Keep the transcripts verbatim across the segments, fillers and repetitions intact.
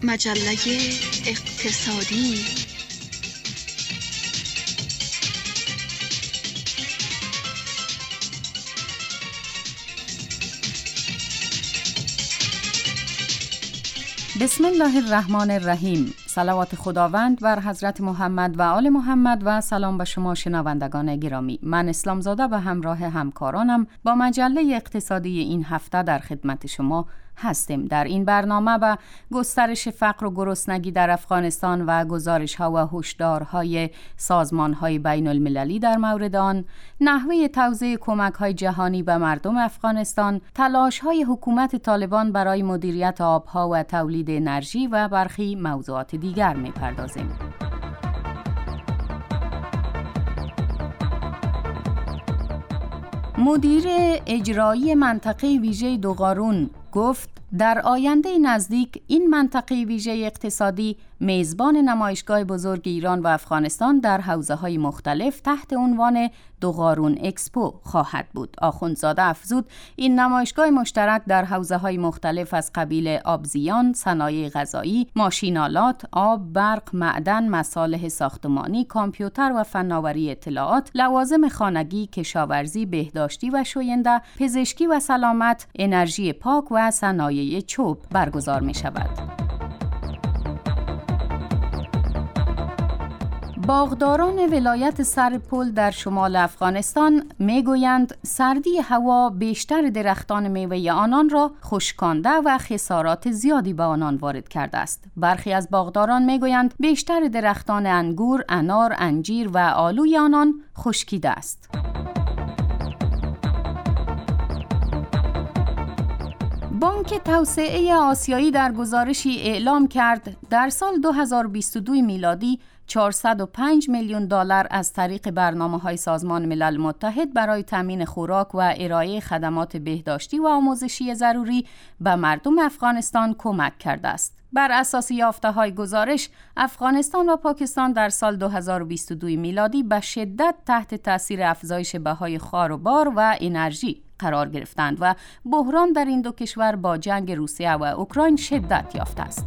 مجله اقتصادی. بسم الله الرحمن الرحیم. صلوات خداوند بر حضرت محمد و آل محمد و سلام به شما شنوندگان گرامی. من اسلام زاده به همراه همکارانم با مجله اقتصادی این هفته در خدمت شما هستیم. در این برنامه به گسترش فقر و گرسنگی در افغانستان و گزارش‌ها و هشدارهای سازمان‌های بین المللی در مورد آن، نحوه توزیع کمک‌های جهانی به مردم افغانستان، تلاش‌های حکومت طالبان برای مدیریت آب‌ها و تولید انرژی و برخی موضوعات دیگر می‌پردازیم. مدیر اجرایی منطقه ویژه دوغارون گفت در آینده نزدیک این منطقه ویژه اقتصادی میزبان نمایشگاه بزرگ ایران و افغانستان در حوزه‌های مختلف تحت عنوان دوغارون اکسپو خواهد بود. آخوندزاده افزود این نمایشگاه مشترک در حوزه‌های مختلف از قبیل آبزیان، صنایع غذایی، ماشین‌آلات، آب، برق، معدن، مصالح ساختمانی، کامپیوتر و فناوری اطلاعات، لوازم خانگی، کشاورزی، بهداشتی و شوینده، پزشکی و سلامت، انرژی پاک و صنایع چوب برگزار می شود. باغداران ولایت سرپل در شمال افغانستان میگویند سردی هوا بیشتر درختان میوه آنان را خشکانده و خسارات زیادی به آنان وارد کرده است. برخی از باغداران میگویند بیشتر درختان انگور، انار، انجیر و آلوی آنان خشکیده است. بانک توسعه آسیایی در گزارشی اعلام کرد در سال دو هزار و بیست و دو میلادی چهارصد و پنج میلیون دلار از طریق برنامه‌های سازمان ملل متحد برای تامین خوراک و ارائه خدمات بهداشتی و آموزشی ضروری به مردم افغانستان کمک کرده است. بر اساس یافته‌های گزارش، افغانستان و پاکستان در سال دو هزار و بیست و دو میلادی به شدت تحت تاثیر افزایش بهای خاروبار و انرژی قرار گرفتند و بحران در این دو کشور با جنگ روسیه و اوکراین شدت یافته است.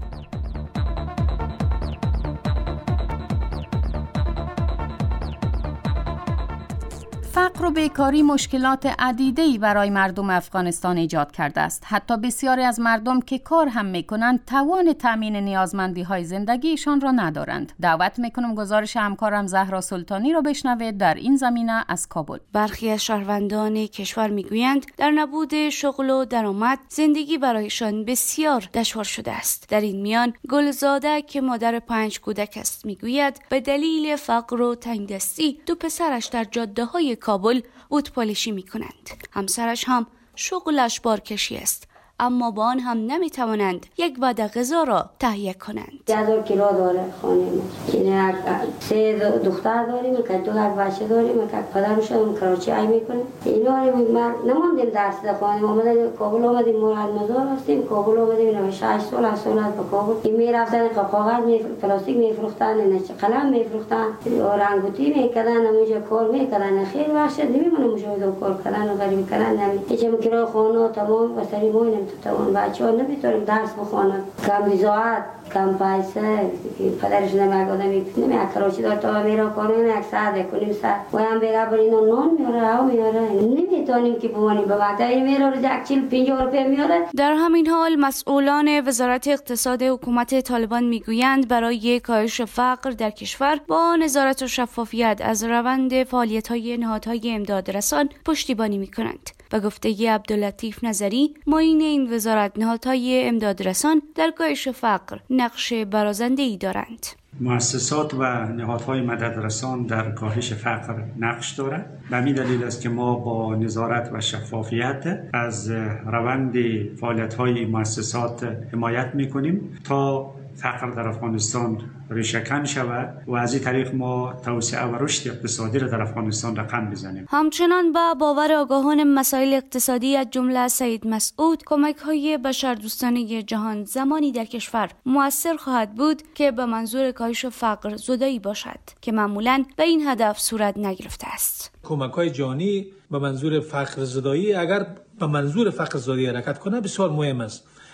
فقر و بیکاری مشکلات عدیده‌ای برای مردم افغانستان ایجاد کرده است. حتی بسیاری از مردم که کار هم می‌کنند توان تامین نیازمندی‌های زندگیشان را ندارند. دعوت می‌کنم گزارش همکارم زهرا سلطانی را بشنوید در این زمینه از کابل. برخی از شهروندان کشور می‌گویند در نبود شغل و درآمد زندگی برایشان بسیار دشوار شده است. در این میان گلزاده که مادر پنج کودک است می‌گوید به دلیل فقر و تنگدستی دو پسرش در جاده‌های کابل بتپالشی می کنند. همسرش هم شغلش بارکشی است، اما با آن هم نمی توانند یک وعده غذا را تهیه کنند. هزار کیلو داره خانه ما. یعنی سه دختر داریم که دو یک بچه داریم که پدرشون کراچی ای میکنه. اینا رو ما نموندیم درس خانه ما اومدیم کابل اومدیم مراد مزار هستیم کابل اومدیم نه شش سال از سال به کابل. این میرفتن کاغذ می پلاستیک میفروختن نه قلم میفروختن رنگوتی میکردن اونجا کار میکردن خیلی وحشت نمیمونه اونجا کار کردن و غریب کردن نمی. هیچ کرایه خانه تمام و سری ما نمیتونن بچه‌ها نمیتونن درس بخونن کم ویزاعت کم پیسه پدرش نمیگادمی نمیکراچی دار تا میرا کارونه یک ساعت کنیم ساعت و هم بگه بر اینو نان میاره او میاره نمیتونیم که بمونیم به مقداری میره رو یک چیل پنجاه روپیه میاره. در همین حال مسئولان وزارت اقتصاد حکومت طالبان میگویند برای کاهش فقر در کشور با نظارت و شفافیت از روند فعالیت‌های نهادهای امدادرسان پشتیبانی میکنند. و گفته عبداللطیف نظری معین این وزارت نهادهای امدادرسان در کاهش فقر نقش برازنده‌ای دارند. مؤسسات و نهادهای مددرسان در کاهش فقر نقش دارند. به همین دلیل است که ما با نظارت و شفافیت از روند فعالیت‌های مؤسسات حمایت می‌کنیم تا فقر در افغانستان ریشه‌کن شود و از این طریق ما توسعه و رشد اقتصادی را در افغانستان رقم بزنیم. همچنان با باور آگاهان مسائل اقتصادی از جمله سید مسعود کمک‌های بشردوستانه جهان زمانی در کشور مؤثر خواهد بود که به منظور کاهش فقر زدایی باشد که معمولاً به این هدف صورت نگرفته است. کمک‌های جهانی به منظور فقر زدایی اگر به منظور فقر زدایی حرکت کنه بسیار مهم است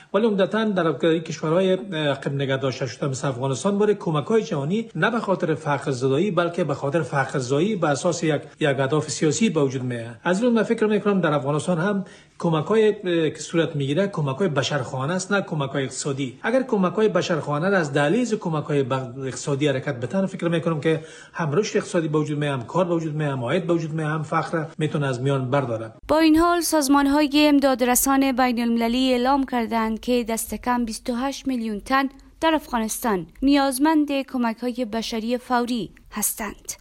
ولی عمدتاً در کشورهای قبل نگه داشته شده مثل افغانستان برای کمک‌های جهانی نه به خاطر فقر زدایی بلکه به خاطر فقر زایی به اساس یک یک اهداف سیاسی به وجود میاد. از این من فکر میکنم در افغانستان هم کمک‌های که صورت میگیره کمک‌های بشرخوانه است نه کمک‌های اقتصادی. اگر کمک‌های بشرخوانه از دهلیز کمک‌های اقتصادی حرکت بتن فکر میکنم که هم رشد اقتصادی به وجود میاد، هم کار به وجود میاد، هم عاید به وجود میاد، هم فقر میتونه از میان برداره. با این حال سازمان‌های امدادرسان بین‌المللی اعلام کردند که دست کم بیست و هشت میلیون تن در افغانستان نیازمند کمک‌های بشری فوری هستند.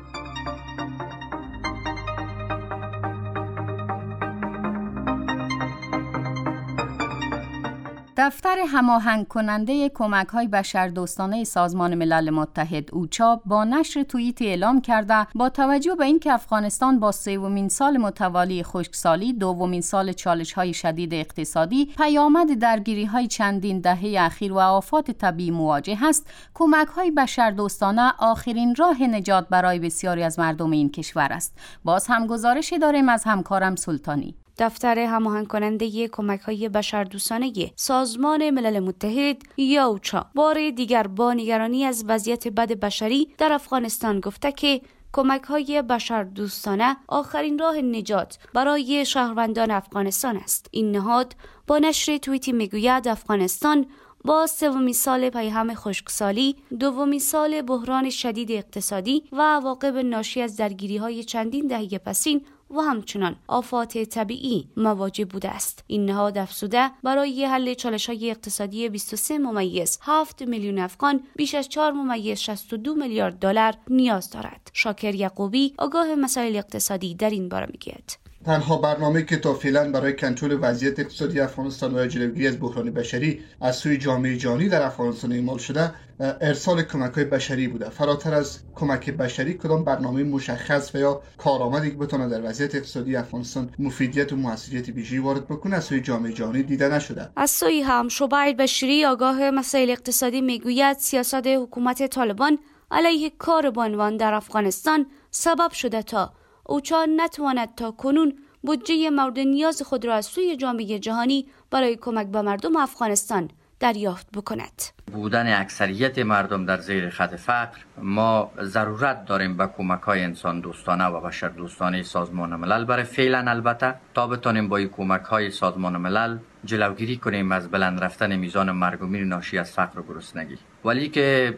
دفتر هماهنگ کننده کمک‌های بشردوستانه سازمان ملل متحد اوچا با نشر توییت اعلام کرده با توجه به اینکه افغانستان با سومین سال متوالی خشکسالی، دومین سال چالش‌های شدید اقتصادی، پیامد درگیری‌های چندین دهه اخیر و آفات طبیعی مواجه است، کمک‌های بشردوستانه آخرین راه نجات برای بسیاری از مردم این کشور است. باز هم گزارشی داریم از همکارم سلطانی. دفتر هماهنگ کننده کمک‌های بشردوستانه سازمان ملل متحد یا اوچا بار دیگر با نگرانی از وضعیت بد بشری در افغانستان گفته که کمک‌های بشردوستانه آخرین راه نجات برای شهروندان افغانستان است. این نهاد با نشر توییتی میگوید افغانستان با سومین سال پیهم خشکسالی، دومین سال بحران شدید اقتصادی و عواقب ناشی از درگیری‌های چندین دهه پسین و همچنان آفات طبیعی مواجه بوده است. این نهاد افزوده برای حل چالش‌های اقتصادی بیست و سه ممیز هفت میلیون افغان بیش از چهار ممیز شصت و دو میلیارد دلار نیاز دارد. شاکر یعقوبی آگاه مسائل اقتصادی در این باره میگوید. تنها برنامه که تا فعلا برای کنترل وضعیت اقتصادی افغانستان و جلوگیری از بحران بشری از سوی جامعه جهانی در افغانستان اعمال شده ارسال کمک‌های بشری بوده. فراتر از کمک بشری کدام برنامه مشخص و یا کارآمدی که بتونه در وضعیت اقتصادی افغانستان مفیدیت و موثریت ویژه‌ای وارد بکنه از سوی جامعه جهانی دیده نشده. از سوی هم شبیر بشری آگاه مسائل اقتصادی میگوید سیاست حکومت طالبان علیه کار بانوان در افغانستان سبب شده تا اوچا نتواند تا کنون بودجه مورد نیاز خود را از سوی جامعه جهانی برای کمک به مردم افغانستان دریافت بکند. بودن اکثریت مردم در زیر خط فقر، ما ضرورت داریم به کمک‌های انسان دوستانه و بشر دوستانه سازمان ملل برای فعلا البته تا بتانیم با این کمک‌های سازمان ملل جلوگیری کنیم از بلند رفتن میزان مرگ و میر ناشی از فقر و گرسنگی. ولی که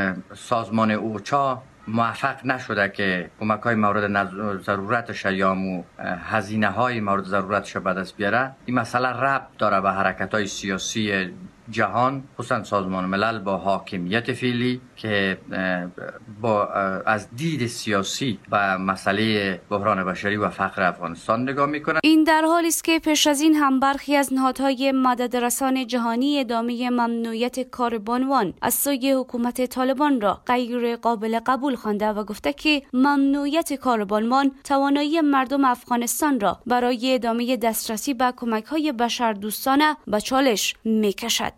سازمان اوچا موفق نشده که کمک‌های مورد ضرورتش یا مو هزینه‌های مورد ضرورتش به دست بیاره، این مسئله ربط داره به حرکت‌های سیاسی جهان، خصوصا سازمان ملل با حاکمیت فعلی که با از دید سیاسی به مسئله بحران بشری و فقر افغانستان نگاه میکنه. این در حالی است که پیش از این هم برخی از نهادهای مددرسان جهانی ادامه ممنوعیت کار بانوان از سوی حکومت طالبان را غیر قابل قبول خوانده و گفته که ممنوعیت کار بانوان توانایی مردم افغانستان را برای ادامه دسترسی به کمک‌های بشردوستانه به چالش میکشد.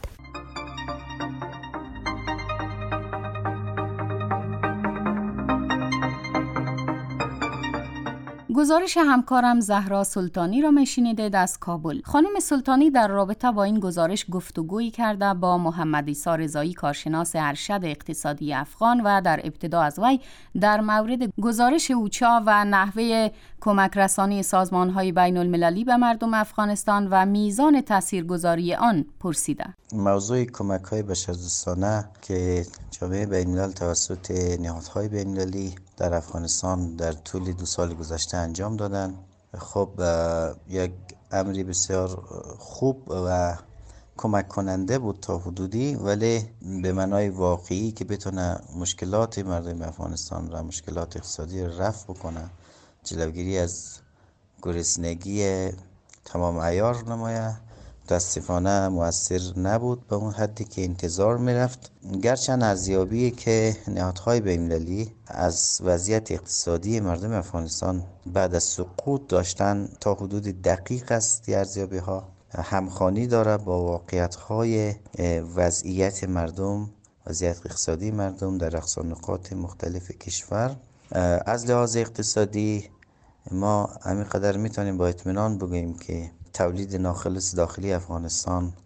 گزارش همکارم زهرا سلطانی را میشنیدید از کابل. خانم سلطانی در رابطه با این گزارش گفتگویی کرده با محمد عیسی رضایی، کارشناس ارشد اقتصادی افغان، و در ابتدا از وی در مورد گزارش اوچا و نحوه کمک رسانی سازمان‌های بین المللی به مردم افغانستان و میزان تاثیرگذاری آن پرسیده. موضوع کمک‌های بشردوستانه که جامعه بین الملل توسط نهادهای بین المللی در افغانستان در طول دو سال گذشته انجام دادن، خب یک امری بسیار خوب و کمک کننده بود تا حدودی، ولی به معنای واقعی که بتونه مشکلات مردم افغانستان را، مشکلات اقتصادی را رفع بکنه، جلوگیری از گرسنگی تمام عیار نمایه، متاسفانه مؤثر نبود به اون حدی که انتظار میرفت. گرچند ارزیابی که نهادهای بین‌المللی از وضعیت اقتصادی مردم افغانستان بعد از سقوط داشتن تا حدود دقیق است، ارزیابی ها همخوانی داره با واقعیت‌های وضعیت مردم، وضعیت اقتصادی مردم در اقصا نقاط مختلف کشور. از لحاظ اقتصادی ما همینقدر میتونیم با اطمینان بگوییم که تولید ناخالص داخلی افغانستان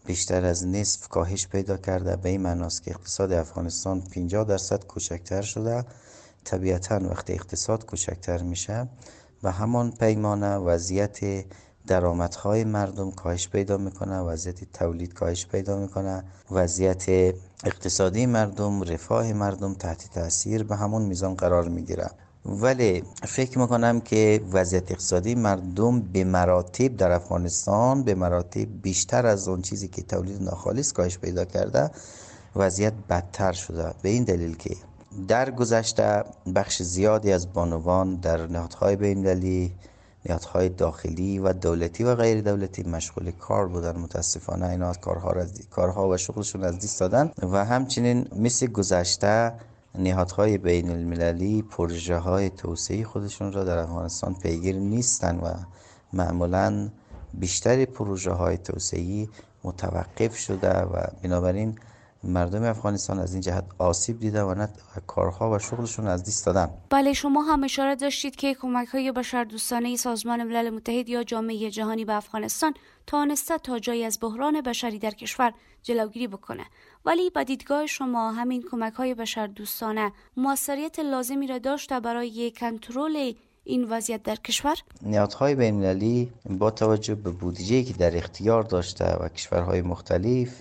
بیشتر از نصف کاهش پیدا کرده. به این معناست که اقتصاد افغانستان پنجاه درصد کوچکتر شده. طبیعتاً وقتی اقتصاد کوچکتر میشه و همان پیمانه وضعیت درآمدهای مردم کاهش پیدا میکنه، وضعیت تولید کاهش پیدا میکنه، وضعیت اقتصادی مردم، رفاه مردم تحت تاثیر به همون میزان قرار میگیره. ولی فکر میکنم که وضعیت اقتصادی مردم به مراتب در افغانستان به مراتب بیشتر از اون چیزی که تولید ناخالص کاهش پیدا کرده وضعیت بدتر شده. به این دلیل که در گذشته بخش زیادی از بانوان در نهادهای بین‌المللی، نهادهای داخلی و دولتی و غیر دولتی مشغول کار بودن. متاسفانه اینا کارها را کارها و شغلشون از دست دادن و همچنین مثل گذشته نهادهای بین المللی پروژه های توسعه خودشون را در افغانستان پیگیر نیستن و معمولا بیشتر پروژه های توسعه متوقف شده و بنابراین مردم افغانستان از این جهت آسیب دیده و نه کارها و شغلشون از دست دادن. بله، شما هم اشاره داشتید که کمک‌های بشردوستانه سازمان ملل متحد یا جامعه جهانی به افغانستان تانسته تا جایی از بحران بشری در کشور جلوگیری بکنه، ولی با دیدگاه شما همین کمک‌های بشردوستانه موثریت لازمی را داشته برای کنترل این وضعیت در کشور؟ نهادهای بین‌المللی با توجه به بودجه‌ای که در اختیار داشته و کشورهای مختلف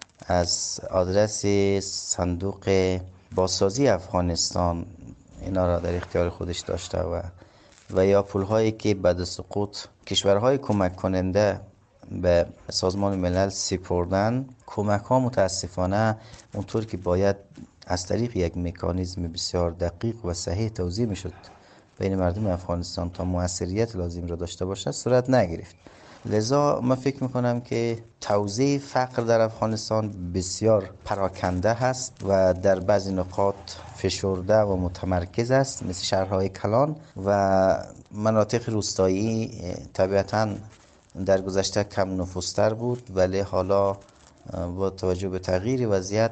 از آدرس صندوق بازسازی افغانستان اینا را در اختیار خودش داشته و و یا پول‌هایی که بعد سقوط کشورهای کمک کننده به سازمان ملل سپردن، کمک‌ها متاسفانه اونطور که باید از طریق یک مکانیزم بسیار دقیق و صحیح توزیع میشد بین مردم افغانستان تا موثریت لازم را داشته باشد صورت نگرفت. لذا من فکر میکنم که توزیع فقر در افغانستان بسیار پراکنده هست و در بعضی نقاط فشرده و متمرکز است، مثل شهرهای کلان و مناطق روستایی. طبیعتاً در گذشته کم نفوذتر بود ولی حالا با توجه به تغییر وضعیت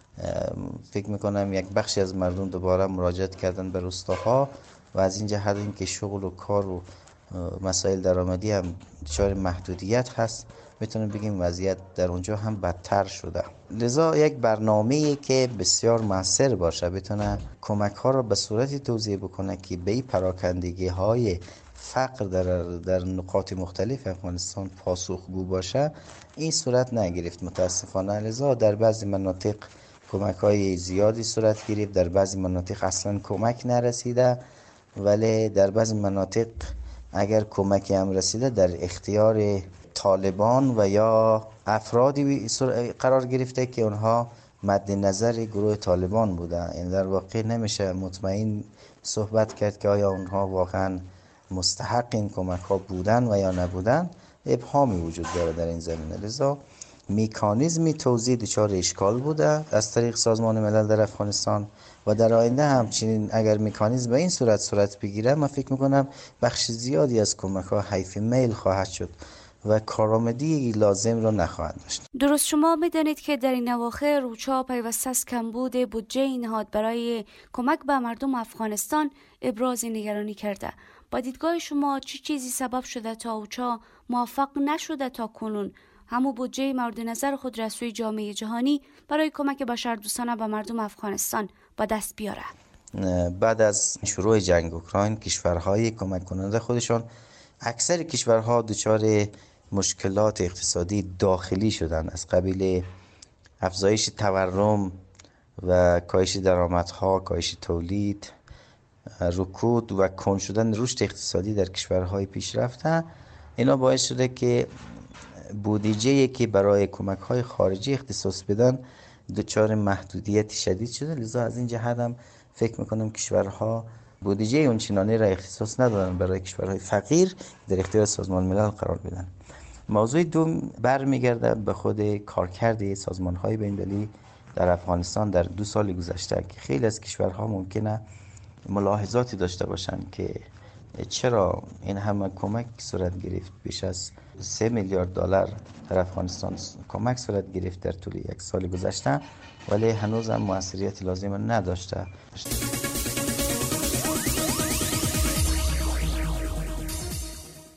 فکر میکنم یک بخشی از مردم دوباره مراجعت کردن به روستاها و از این جهت این که شغل و کار و مسائل درآمدی هم دچار محدودیت هست، میتونیم بگیم وضعیت در اونجا هم بدتر شده. لذا یک برنامه‌ای که بسیار موثر باشه بتونه کمک ها را به صورتی توزیع بکنه که به پراکندگی های فقر در در نقاط مختلف افغانستان پاسخگو باشه، این صورت نگرفت متاسفانه. لذا در بعضی مناطق کمک های زیادی صورت گرفت، در بعضی مناطق اصلا کمک نرسیده، ولی در بعضی مناطق اگر کمکی هم رسیده در اختیار طالبان و یا افرادی قرار گرفته که اونها مد نظر گروه طالبان بوده. این در واقع نمیشه مطمئن صحبت کرد که آیا اونها واقعا مستحق این کمک ها بودن و یا نبودن. ابهامی وجود داره در این زمینه. لذا مکانیزمی توزیع دچار اشکال بوده از طریق سازمان ملل در افغانستان و در آینده همچنین اگر مکانیزم به این صورت صورت بگیره، من فکر میکنم بخش زیادی از کمک ها حیف میل خواهد شد و کارآمدی لازم را نخواهد داشت. درست، شما میدانید که در این اواخر روچا پیوسته از کمبود بودجه نهاد برای کمک به مردم افغانستان ابراز نگرانی کرده. با دیدگاه شما چه چی چیزی سبب شده تا اوچا موفق نشده تا کنون همو بودجه مورد نظر خود را سوی جامعه جهانی برای کمک بشردوستانه به مردم افغانستان با دست بیاره؟ بعد از شروع جنگ اوکراین کشورهای کمک کننده خودشان، اکثر کشورها دچار مشکلات اقتصادی داخلی شدند، از قبیل افزایش تورم و کاهش درآمدها، کاهش تولید، رکود و کند شدن رشد اقتصادی در کشورهای پیشرفته. اینا باعث شده که بودجه‌ای که برای کمک‌های خارجی اختصاص بدن دچار محدودیت شدید شده. لذا از این جهت هم فکر می‌کنم کشورها بودجه اونچنانی را اختصاص ندادن برای کشورهای فقیر در اختیار سازمان ملل قرار بدن. موضوع دوم برمیگرده به خود کارکرد سازمان‌های بین‌المللی در افغانستان در دو سال گذشته که خیلی از کشورها ممکنه ملاحظاتی داشته باشند که چرا این همه کمک صورت گرفت، بیش از سه میلیارد دلار در افغانستان کمک صورت گرفت در طول یک سال گذشته، ولی هنوز هم موثریت لازم نداشته.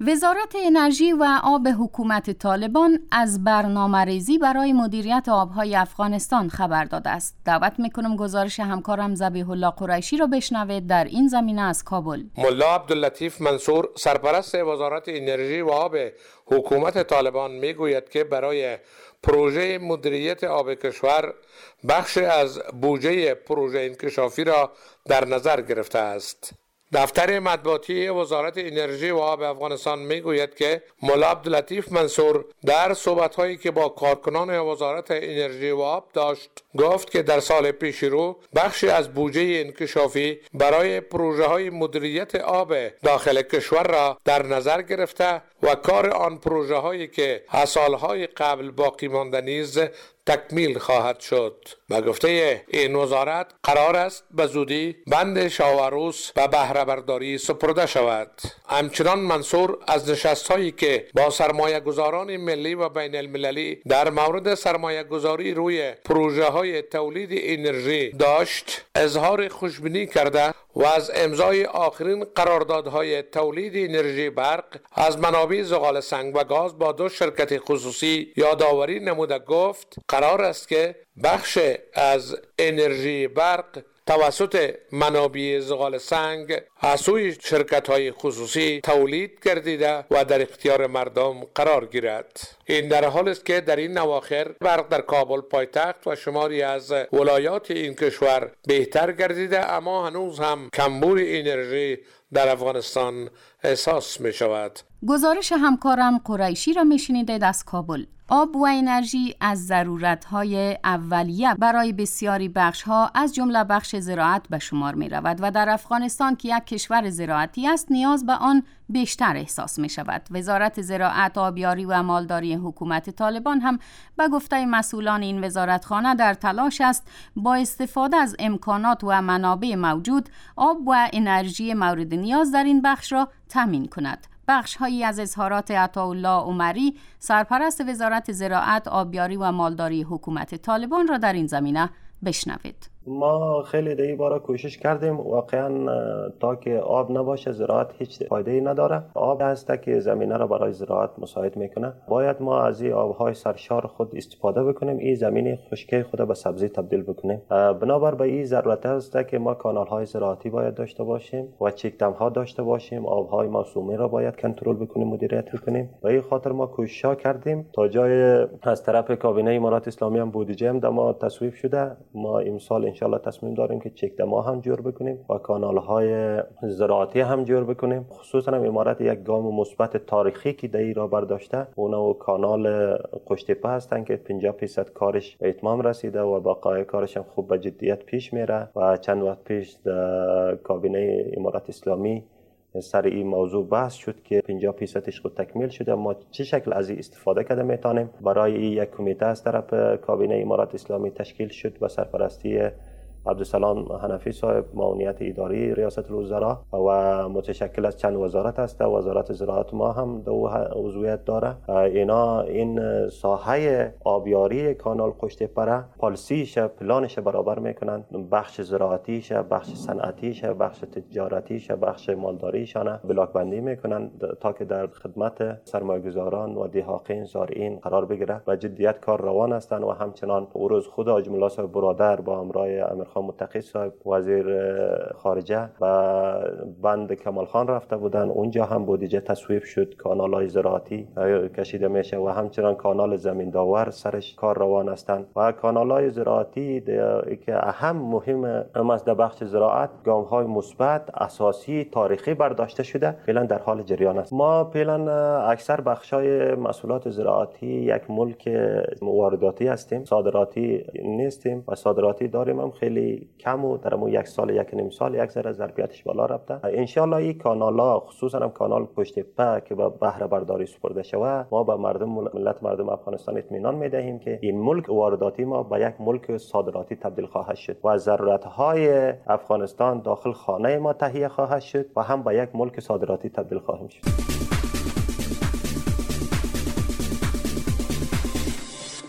وزارت انرژی و آب حکومت طالبان از برنامه‌ریزی برای مدیریت آبهای افغانستان خبر داده است. دعوت میکنم گزارش همکارم ذبیح الله قریشی را بشنوید در این زمینه از کابل. ملا عبداللطیف منصور سرپرست وزارت انرژی و آب حکومت طالبان میگوید که برای پروژه مدیریت آب کشور بخش از بودجه پروژه انکشافی را در نظر گرفته است. دفتر مطبوعاتی وزارت انرژی و آب افغانستان میگوید که ملا عبداللطیف منصور در صحبت‌هایی که با کارکنان وزارت انرژی و آب داشت گفت که در سال پیش رو بخشی از بودجه انکشافی برای پروژه‌های مدیریت آب داخل کشور را در نظر گرفته و کار آن پروژه‌هایی که از سال‌های قبل باقی مانده نیز تکمیل خواهد شد. به گفته این وزارت قرار است به زودی بند شاوروس و بهره برداری سپرده شود. همچنان منصور از نشست‌هایی که با سرمایه گذاران ملی و بین المللی در مورد سرمایه گذاری روی پروژه های تولید انرژی داشت اظهار خوشبینی کرده و از امضای آخرین قراردادهای تولید انرژی برق از منابع زغال سنگ و گاز با دو شرکت خصوصی یادآوری نموده گفت قرار است که بخش از انرژی برق توسط منابع زغال سنگ از سوی شرکت‌های خصوصی تولید گردیده و در اختیار مردم قرار گیرد. این در حالی است که در این اواخر برق در کابل پایتخت و شماری از ولایات این کشور بهتر گردیده، اما هنوز هم کمبود انرژی در افغانستان احساس می شود. گزارش همکارم قریشی را میشنیدید از کابل. آب و انرژی از ضرورت‌های اولیه برای بسیاری بخش‌ها از جمله بخش زراعت به شمار می‌رود و در افغانستان که یک کشور زراعتی است نیاز به آن بیشتر احساس می‌شود. وزارت زراعت، آبیاری و مالداری حکومت طالبان هم به گفته مسئولان این وزارتخانه در تلاش است با استفاده از امکانات و منابع موجود آب و انرژی مورد نیاز در این بخش را تامین کند. بخش هایی از اظهارات عطاالله عمری سرپرست وزارت زراعت، آبیاری و مالداری حکومت طالبان را در این زمینه بشنوید. ما خیلی دی بارا کوشش کردیم، واقعا تا که آب نباشه زراعت هیچ فایده ای نداره. آب هست که زمینه را برای زراعت مساعد میکنه. باید ما از این آبهای سرشار خود استفاده بکنیم، این زمین خشکی خود به سبزی تبدیل بکنیم. بنابر به این ضرورت است که ما کانال های زراعتی باید داشته باشیم و چک دم ها داشته باشیم. آبهای موسومی را باید کنترل بکنیم، مدیریت بکنیم. به این خاطر ما کوشش کردیم تا جای از طرف کابینه امارات اسلامی هم بودجه هم ما تصویب شده. ما امسال انشالله تصمیم داریم که چک دم‌ها هم جور بکنیم و کانال‌های زراعتی هم جور بکنیم. خصوصا هم امارات یک گام مثبت تاریخی که در را برداشته، اونها کانال قشتیپه هستن که پنجاه درصد کارش به اتمام رسیده و بقای کارش هم خوب به جدیت پیش میره و چند وقت پیش در کابینه امارات اسلامی سر این موضوع بحث شد که پنجاه درصدش خود تکمیل شده. ما چه شکل از این استفاده کرده میتونیم؟ برای یک کمیته از طرف کابینه امارات اسلامی تشکیل شد به سرپرستی عبدالسلام حنفی صاحب معاونیت اداری ریاست الوزراء و متشکل از چند وزارت است. وزارت زراعت ما هم دو عضویت داره. اینا این ساحه آبیاری کانال قشتیپه پالیسیش پلانش برابر میکنن، بخش زراعتیش، بخش صنعتیش، بخش تجارتیش، بخش مالداریشانه بلاک بندی میکنن تا که در خدمت سرمایه‌گذاران و دهاقین زارعین قرار بگیره و جدیت کار روان هستند. و همچنان روز خود حاج ملا صاحب برادر با همراه امیر متقی صاحب وزیر خارجه و بند کمال خان رفته بودن، اونجا هم بودجه تصویب شد، کانال‌های زراعتی کشیده میشه و همچنان کانال زمین داور سرش کار روان هستند و کانال‌های زراعتی که اهم مهم هم از در بخش زراعت گام‌های مثبت اساسی تاریخی برداشته شده فعلا در حال جریان است. ما فعلا اکثر بخش‌های محصولات زراعتی یک ملک وارداتی هستیم، صادراتی نیستیم و صادراتی داریم هم خیلی کم و در مو یک سال یک نیم سال یک ذره ظرفیتش بالا رفته. ان شاء الله این کانالا خصوصا هم کانال قشتیپه که به بهره برداری سپرده شود، ما به مردم ملت مردم افغانستان اطمینان میدهیم که این ملک وارداتی ما به یک ملک صادراتی تبدیل خواهد شد و ضرورت‌های افغانستان داخل خانه ما تهیه خواهد شد و هم به یک ملک صادراتی تبدیل خواهیم شد.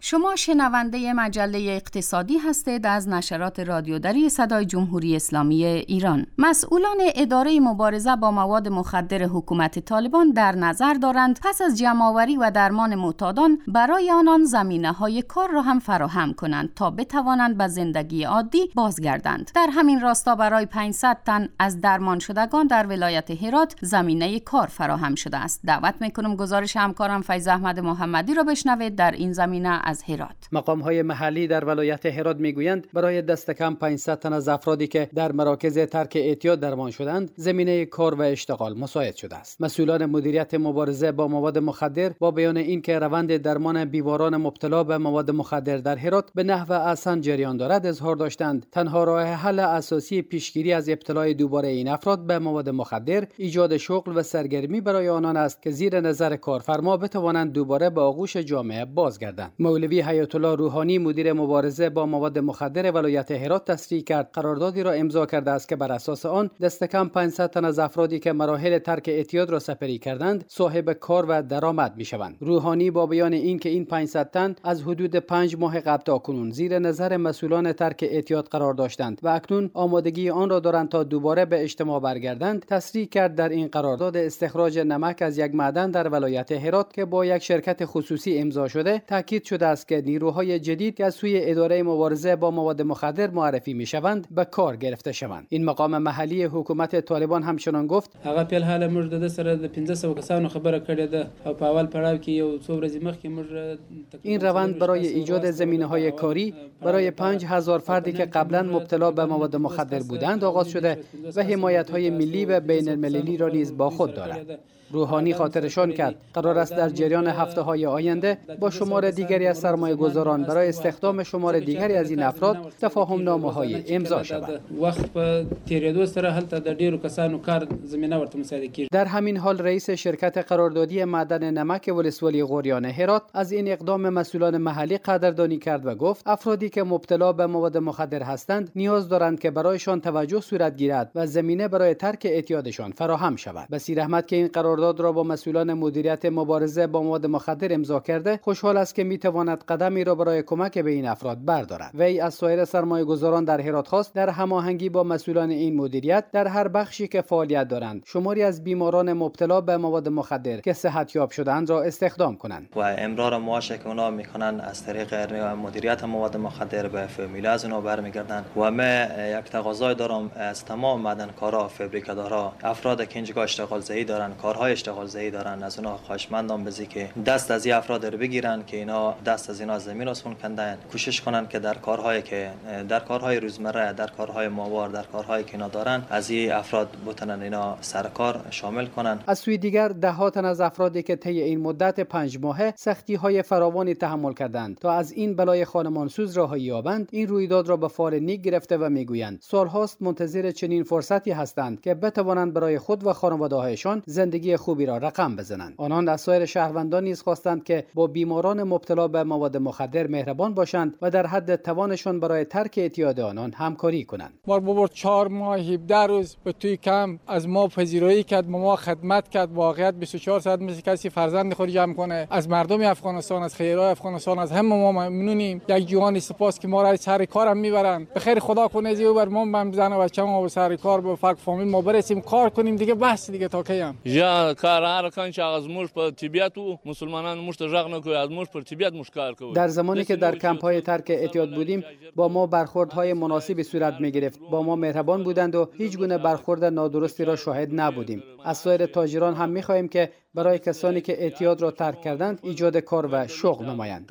شما شنونده مجله اقتصادی هستید از نشرات رادیودری صدای جمهوری اسلامی ایران. مسئولان اداره مبارزه با مواد مخدر حکومت طالبان در نظر دارند پس از جمع‌آوری و درمان معتادان برای آنان زمینه‌های کار را هم فراهم کنند تا بتوانند به زندگی عادی بازگردند. در همین راستا برای پانصد تن از درمان شدگان در ولایت هرات زمینه کار فراهم شده است. دعوت می‌کنم گزارش همکارم فیض احمد محمدی را بشنوید در این زمینه از هرات. مقام‌های محلی در ولایت هرات میگویند برای دست کم پانصد تن از افرادی که در مراکز ترک اعتیاد درمان شدند زمینه کار و اشتغال مساعد شده است. مسئولان مدیریت مبارزه با مواد مخدر با بیان اینکه روند درمان بیماران مبتلا به مواد مخدر در هرات به نحو احسن جریان دارد اظهار داشتند تنها راه حل اساسی پیشگیری از ابتلای دوباره این افراد به مواد مخدر ایجاد شغل و سرگرمی برای آنان است که زیر نظر کارفرما بتوانند دوباره به آغوش جامعه بازگردند. مولوی حیات الله روحانی مدیر مبارزه با مواد مخدر ولایت هرات تصریح کرد قراردادی را امضا کرده است که بر اساس آن دست کم پانصد تن از افرادی که مراحل ترک اعتیاد را سپری کردند صاحب کار و درآمد میشوند. روحانی با بیان اینکه این پانصد تن از حدود پنج ماه قبل تا کنون زیر نظر مسئولان ترک اعتیاد قرار داشتند و اکنون آمادگی آن را دارند تا دوباره به اجتماع برگردند، تصریح کرد در این قرارداد استخراج نمک از یک معدن در ولایت هرات که با یک شرکت خصوصی امضا شده تاکید شده است که نیروهای جدید که از سوی اداره مبارزه با مواد مخدر معرفی میشوند به کار گرفته شوند. این مقام محلی حکومت طالبان همچنان گفت هغه په حال موږ د سره د پنځه سوه کسانو خبره کړې ده او په اول پړاو کې یو څو ورځې مخکې موږ این روند برای ایجاد زمینه‌های کاری برای پنج هزار فردی که قبلا مبتلا به مواد مخدر بودند آغاز شده و حمایت‌های ملی و بین المللی را نیز با خود دارد. روحانی خاطرشان کرد قرار است در جریان هفته‌های آینده با شمار دیگری از سرمایه‌گذاران برای استخدام شمار دیگری از این افراد تفاهم‌نامه‌های امضا شود. وقت په تیریدو سره هلته د ډیرو کسانو کار زمینه ورته مساعده کیږي. در همین حال رئیس شرکت قراردادی معدن نمک ولسوالی غوریان هرات از این اقدام مسئولان محلی قدردانی کرد و گفت افرادی که مبتلا به مواد مخدر هستند نیاز دارند که برایشان توجه صورت گیرد و زمینه برای ترک اعتیادشان فراهم شود. بصیر احمد که این قرار قرارداد را با مسئولان مدیریت مبارزه با مواد مخدر امضا کرده خوشحال است که میتواند قدمی را برای کمک به این افراد بردارد. وی از سایر سرمایه‌گذاران در هرات خواست در هماهنگی با مسئولان این مدیریت در هر بخشی که فعالیت دارند شماری از بیماران مبتلا به مواد مخدر که صحتیاب شدند را استخدام کنند و امرار معاش که اونا میکنن از طریق مدیریت مواد مخدر به فامیل از اونا برمیگردن و من یک تقاضای دارم از تمام معدنکارا، فابریکادارا، افراد که اینجا اشتغال زایی دارن، کارهای اشتغال زایی دارن، از اونا خواهشمندم بزی که دست از این افراد رو بگیرن که اینا دست از اینا زمین آسون کندن، کوشش کنن که در کارهایی که در کارهای روزمره، در کارهای ماهوار، در کارهایی که اینا دارن از این افراد بتونن اینا سرکار شامل کنن. از سوی دیگر ده ها تن از افرادی که طی این مدت پنج ماهه سختی‌های فراوانی تحمل کردند تا از این بلای خانمانسوز راهی یابند این رویداد را به فال نیک گرفته و میگویند سالهاست منتظر چنین فرصتی هستند که بتوانند برای خود و خانواده‌هایشان زندگی خوبی را رقم بزنند. آنان از سایر شهروندان نیز خواستند که با بیماران مبتلا به مواد مخدر مهربان باشند و در حد توانشان برای ترک اعتیاد آنان همکاری کنند. ما بابا چهار ماه هفده روز به توی کم از ما پذیرایی کرد، ما خدمت کرد، واقعیت بیست و چهار ساعت مثل کسی فرزند خود جمع کنه. از مردم افغانستان، از خیرهای افغانستان، از همه ما ممنونیم. یک جوان سپاس که ما را سر کارم میبرن. به خیر خدا کنه زیو بر ما بم زنه بچه‌مو به سر کار به فک فامیل ما برسیم کار کنیم دیگه بس دیگه تا کیم. یا کار هر کان چې از موږ په طبیعت او مسلمانان موږ ته ژغ نه کوي از موږ پر طبیعت موږ کار کوي. در زمانی که در کمپ‌های ترک اعتیاد بودیم با ما برخوردهای مناسبی صورت می‌گرفت. با ما مهربان بودند و هیچ گونه برخورد نادرستی را شاهد نبودیم. از سایر تاجران هم می‌خواهیم که برای کسانی که اعتیاد را ترک کردند ایجاد کار و شغل نمایند.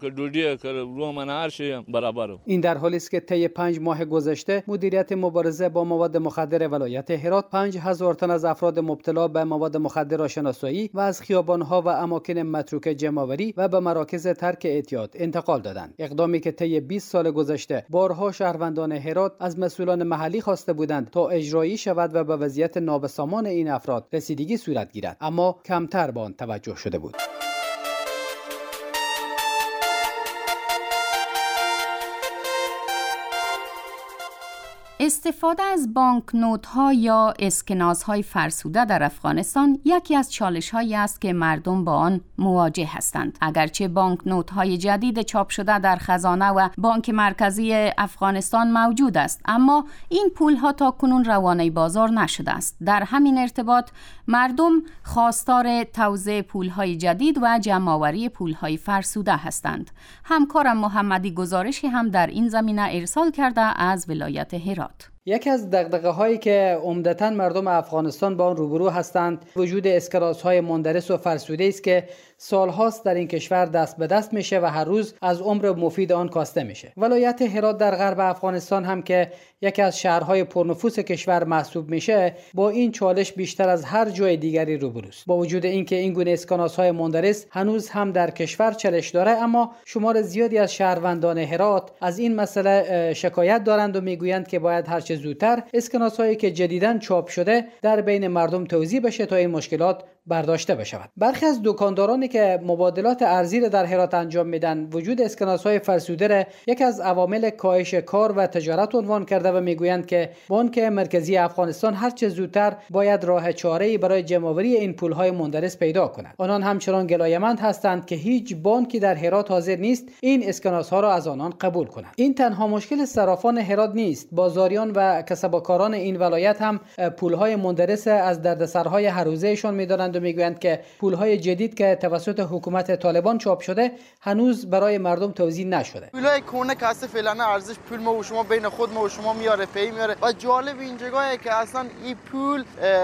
این در حالی است که طی پنج ماه گذشته مدیریت مبارزه با مواد مخدر ولایت هرات پنج هزار تن از افراد مبتلا به مواد مخدر را شناسایی و از خیابان‌ها و اماکن متروکه جمع‌آوری و به مراکز ترک اعتیاد انتقال دادند. اقدامی که طی بیست سال گذشته بارها شهروندان هرات از مسئولان محلی خواسته بودند تا اجرایی شود و به وضعیت نابسامان این افراد رسیدگی صورت گیرد، اما کمتر به آن توجه شده بود. استفاده از بانکنوت‌ها یا اسکناس‌های فرسوده در افغانستان یکی از چالش‌هایی است که مردم با آن مواجه هستند. اگرچه بانکنوت‌های جدید چاپ شده در خزانه و بانک مرکزی افغانستان موجود است، اما این پول‌ها تا کنون روانه بازار نشده است. در همین ارتباط مردم خواستار توزیع پول‌های جدید و جمع‌آوری پول‌های فرسوده هستند. همکارم محمدی گزارشی هم در این زمینه ارسال کرده از ولایت هرات. یکی از دغدغه‌هایی که عمدتاً مردم افغانستان با آن روبرو هستند وجود اسکناس‌های مندرس و فرسوده است که سالهاست در این کشور دست به دست میشه و هر روز از عمر مفید آن کاسته میشه. ولایت هرات در غرب افغانستان هم که یکی از شهرهای پرنفوذ کشور محسوب میشه با این چالش بیشتر از هر جای دیگری روبروست. با وجود اینکه این گونه اسکناس‌های مندرس هنوز هم در کشور چالش داره، اما شمار زیادی از شهروندان هرات از این مسئله شکایت دارند و میگویند که باید هر چه زودتر اسکناس‌هایی که جدیداً چاپ شده در بین مردم توزیع بشه تا این مشکلات برداشته بشود. برخی از دکاندارانی که مبادلات ارزی را در هرات انجام میدن وجود اسکناس‌های فرسوده را یکی از عوامل کاهش کار و تجارت عنوان کرده و میگویند که بانک مرکزی افغانستان هر چه زودتر باید راه چاره‌ای برای جمع‌آوری این پول‌های مندرس پیدا کند. آنان همچنان گلایه‌مند هستند که هیچ بانکی در هرات حاضر نیست این اسکناس‌ها را از آنان قبول کند. این تنها مشکل صرافان هرات نیست. بازاریان و کسب‌وکاران این ولایت هم پول‌های مندرس از دردسرهای هر روزهشان می‌دانند و میگویند که پول‌های جدید که توسط حکومت طالبان چاپ شده هنوز برای مردم توزیع نشده. پولای کونه که اصلا فعلا ارزش پول ما و شما بین خود ما و شما میاره پی میاره و جالب این جگاهه که اصلا این پول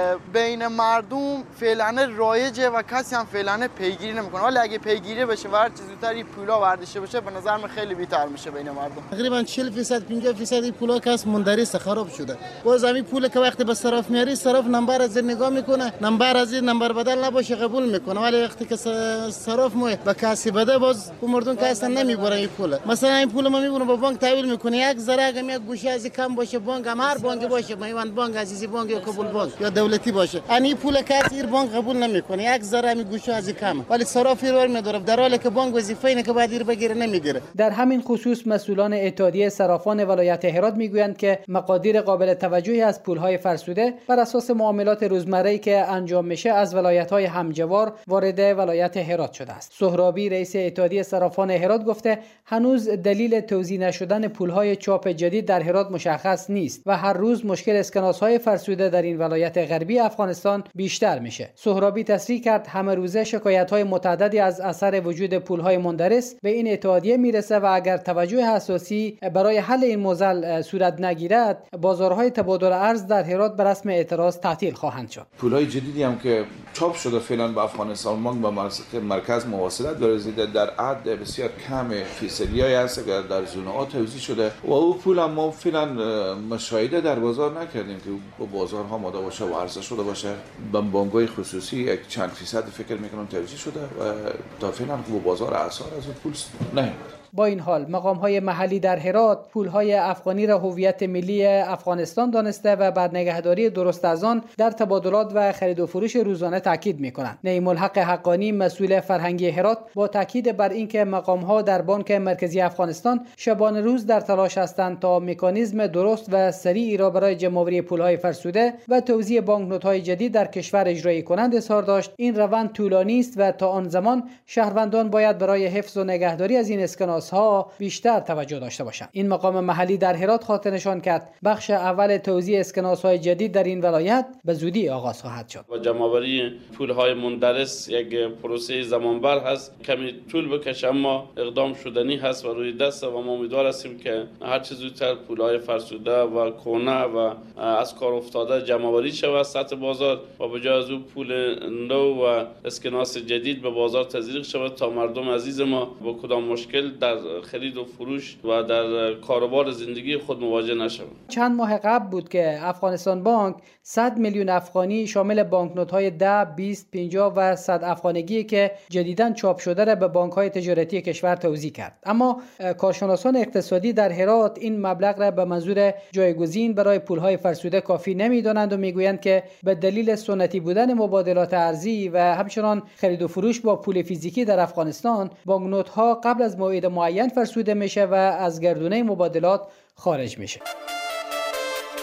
بین مردم فعلا رایجه و کسی هم فعلا پیگیری نمیکنه. ولی اگه پیگیری بشه و هر چیز زودتر این پولا ورداشه بشه به نظر من خیلی بهتر میشه بین مردم. تقریبا چهل درصد پنجاه درصد این پولا که از مندرس خراب شده. باز همین پول که وقتی به صراف میاری صراف نمبر از نگاه میکنه، نمبر از نمبر بدل نباشه قبول میکنه، ولی وقتی که صراف مو به کسی بده باز مردم که اصلا نمیبره این پول. مثلا این پول ما میبونه با بانک تحویل میکنه، یک ذره اگه یک گوشه از کم باشه بانک هم هر بانک باشه، میوند بانک، عزیزی بانک یا قبول بانک یا دولتی باشه، این پول که از این بانک قبول نمیکنه، یک ذره می گوشه از کم، ولی صراف رو میداره در حالی که بانک وظیفه اینه که باید این بگیره نمیگیره. در همین خصوص مسئولان اتحادیه صرافان ولایت هرات میگویند که مقادیر قابل توجهی از پولهای فرسوده بر اساس معاملات روزمره‌ای که انجام میشه از ولایت‌های همجوار وارد ولایت هرات شده است. سهرابی رئیس اتحادیه صرافان هرات گفته هنوز دلیل توزیع نشدن پولهای چاپ جدید در هرات مشخص نیست و هر روز مشکل اسکناس‌های فرسوده در این ولایت غربی افغانستان بیشتر میشه. سهرابی تصریح کرد همه روزه شکایت‌های متعددی از اثر وجود پولهای مندرس به این اتحادیه میرسه و اگر توجه اساسی برای حل این موضوع صورت نگیرد بازارهای تبادل ارز در هرات به رسم اعتراض تعطیل خواهند شد. پولهای جدیدی هم که چاپ شده فعلا به افغانستان بانک با مرکز مواصلت ورزیده در عد بسیار کم فیصدیایی هست که در زون ها توزیع شده و او پول هم ما فعلا مشاهده در بازار نکردیم که با بازارها ماده باشه و عرضه شده باشه. به بانک‌های خصوصی یک چند فیصد فکر میکنم توزیع شده و تا فعلا با بازار اثر از اون پول نه. با این حال مقام‌های محلی در هرات پول‌های افغانی را هویت ملی افغانستان دانسته و بر نگهداری درست از آن در تبادلات و خرید و فروش روزانه تاکید می‌کنند. نعیم الحق حقانی مسئول فرهنگی هرات با تاکید بر اینکه مقام‌ها در بانک مرکزی افغانستان شبانه روز در تلاش هستند تا مکانیزم درست و سریعی را برای جمع‌آوری پول‌های فرسوده و توزیع بانکنوت‌های جدید در کشور اجرایی کنند اظهار داشت. این روند طولانی است و تا آن زمان شهروندان باید برای حفظ و نگهداری از این اسکناس ها بیشتر توجه داشته باشند. این مقام محلی در هرات خاطر نشان کرد بخش اول توزیع اسکناس های جدید در این ولایت به زودی آغاز خواهد شد. و جمع‌آوری پول های مندرس یک پروسه زمانبر هست، کمی طول بکشه اما اقدام شدنی هست و روی دست و ما امیدوار هستیم که هر چه زودتر پول های فرسوده و کهنه و از کار افتاده جمع‌آوری شود سطح بازار و به جای از اون پول نو و اسکناس جدید به بازار تزریق شود تا مردم عزیز ما با کدام مشکل در خرید و فروش و در کاروبار زندگی خود مواجه نشوند. چند ماه قبل بود که افغانستان بانک صد میلیون افغانی شامل بانکنوت‌های ده، بیست، پنجاه و صد افغانگی که جدیداً چاپ شده را به بانک‌های تجارتی کشور توزیع کرد. اما کارشناسان اقتصادی در هرات این مبلغ را به منظور جایگزین برای پول‌های فرسوده کافی نمی‌دانند و می‌گویند که به دلیل سنتی بودن مبادلات ارزی و همچنان خرید و فروش با پول فیزیکی در افغانستان بانکنوت‌ها قبل از موعد معین فرسوده میشه و از گردونه مبادلات خارج میشه.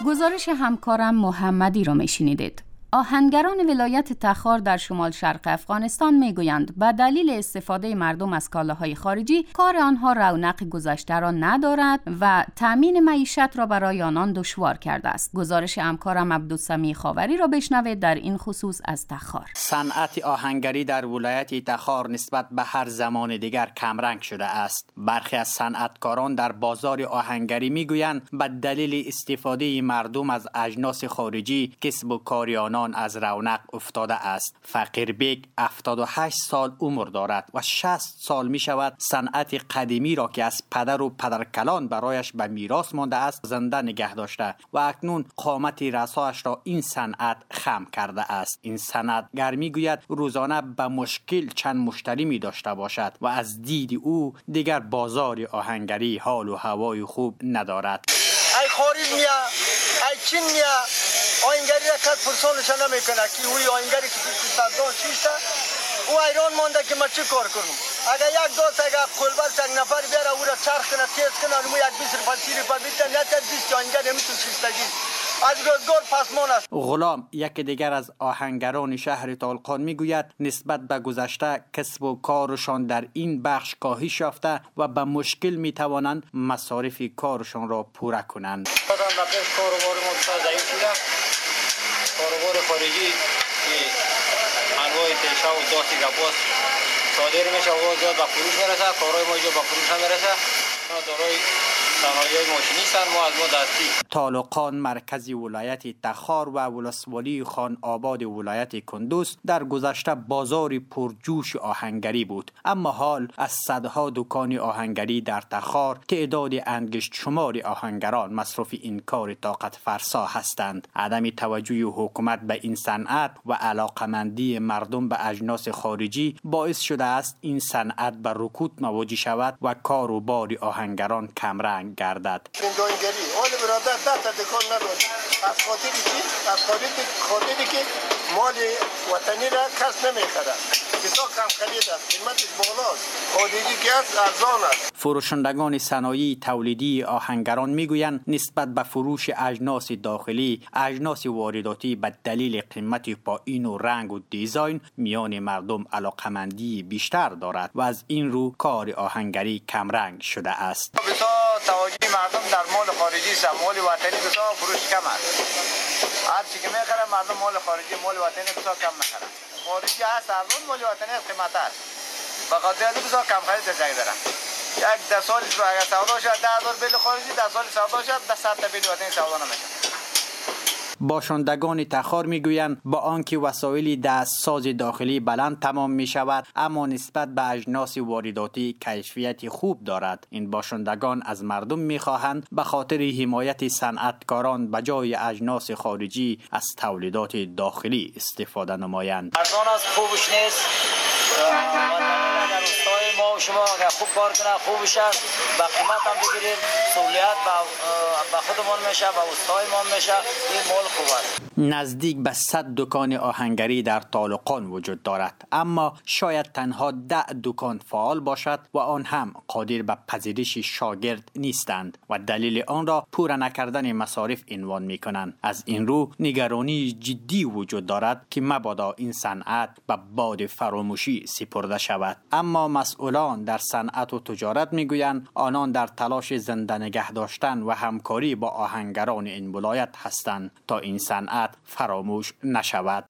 گزارش همکارم محمدی را میشنیدید. آهنگران ولایت تخار در شمال شرق افغانستان میگویند به دلیل استفاده مردم از کالاهای خارجی کار آنها رونق گذشته را ندارد و تامین معیشت را برای آنان دشوار کرده است. گزارش همکارم عبدالسمیع خاوری را بشنوید در این خصوص از تخار. صنعت آهنگری در ولایت تخار نسبت به هر زمان دیگر کمرنگ شده است. برخی از صنعتکاران در بازار آهنگری میگویند به دلیل استفاده مردم از اجناس خارجی کسب و کار آنان از رونق افتاده است. فقیر بیگ هفتاد و هشت سال عمر دارد و شصت سال می شود صنعت قدیمی را که از پدر و پدرکلان برایش به میراث مانده است زنده نگه داشته و اکنون قامت رسایش را این صنعت خم کرده است. این صنعتگر می گوید روزانه به مشکل چند مشتری می داشته باشد و از دید او دیگر بازار آهنگری حال و هوای خوب ندارد. ای خارج میا ای چین میا آهنگری را کد پرسانش نمیکنه که اوی آهنگری که سردان چیسته او ایران مانده که ما چی کار کنم. اگر یک دوست اگر قلبر یک نفر بیاره او را چرخ کنه تیز کنه اونمو یک بیس رفت سی رفت بیتن نتر بیست آهنگری همیتون چیستگی از روزگار پسمان است. غلام یکی دیگر از آهنگران شهر طالقان میگوید نسبت به گذشته کسب و کارشان در این بخش کاهش یافته و به مشکل میتوانند مصارف کارشان را پوره کنند. کاروبار ما ضعیف شده. کاروبار خارجی انواع تیشه و داستی گپاس صادر میشه و زیاد به فروش میرسه. کارهای ما اینجا به فروش نمیرسه. دارای صنایع ماشینیستن ما از ما دستی. طالقان مرکز ولایت تخار و ولسوالی خان آباد ولایت کندوز در گذشته بازار پرجوش آهنگری بود، اما حال از صدها دکان آهنگری در تخار تعداد انگشت شمار آهنگران مصروف این کار طاقت فرسا هستند. عدم توجه حکومت به این صنعت و علاقمندی مردم به اجناس خارجی باعث شده است این صنعت به رکود مواجه شود و کار و بار آهنگران کمرنگ گردد. آهنگری اول برادر ده تا دکان نداری از خاطری که از خاطری که مال وطنی را کس نمیخره. بسیار کم خرید است. قیمتش بالاست. خارجی که است ارزان است. فروشندگان صنایع تولیدی آهنگران میگویند نسبت به فروش اجناس داخلی اجناس وارداتی به دلیل قیمت پایین و رنگ و دیزاین میان مردم علاقمندی بیشتر دارد و از این رو کار آهنگری کمرنگ شده است. بسیار توجه مردم در مال خارجی است. مال وطنی بسیار فروش کم است. هر چی که میخره مردم مال خارجی مال وطنی بسیار کم میخره. خارجی هست ارزان مال وطنی قیمت است. فقط دیگه بسیار کم خرید جای داره. یک ده سال اگر سودا شد ده هزار بیل خارجی ده سال سودا شد ده صد تا بیل وطنی سودا نمیشه. باشندگان تخار میگویند با آنکه وسایل دستساز داخلی بلند تمام می شود اما نسبت به اجناس وارداتی کیفیت خوب دارد. این باشندگان از مردم میخواهند به خاطر حمایت صنعتکاران به جای اجناس خارجی از تولیدات داخلی استفاده نمایند. ارزان از خوبش نیست. در روستای ما و شما اگر خوب کار کنه خوبش است. با قیمت هم بگیریم سهولیت به خودمون میشه به روستای ما میشه. این مال خوب است. نزدیک به صد دکان آهنگری در طالقان وجود دارد، اما شاید تنها ده دکان فعال باشد و آن هم قادر به پذیرش شاگرد نیستند و دلیل آن را پوره نکردن مصارف عنوان می کنند. از این رو نگرانی جدی وجود دارد که مبادا این صنعت به باد فراموشی سپرده شود. اما مسئولان در صنعت و تجارت می گویند آنان در تلاش زنده نگه داشتن و همکاری با آهنگران این ولایت هستند تا این صنعت فراموش نشود.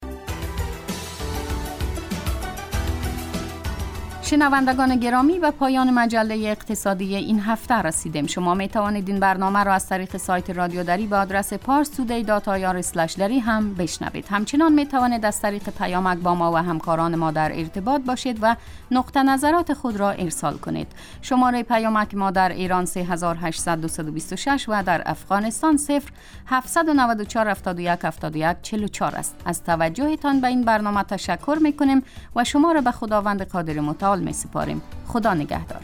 شنوندگان گرامی، به پایان مجله اقتصادی این هفته رسیدیم. شما می توانید این برنامه را از طریق سایت رادیو دری به آدرس پارس تودی دات آی آر اسلش دری هم بشنوید. همچنان می توانید از طریق پیامک با ما و همکاران ما در ارتباط باشید و نقطه نظرات خود را ارسال کنید. شماره پیامک ما در ایران سه هزار و هشتصد و بیست و شش و در افغانستان صفر هفتصد و نود و چهار هفتاد و یک هفتاد و یک چهل و چهار است. از توجهتان به این برنامه تشکر می کنیم و شما را به خداوند قادر متعال می سپاریم. خدا نگهدار.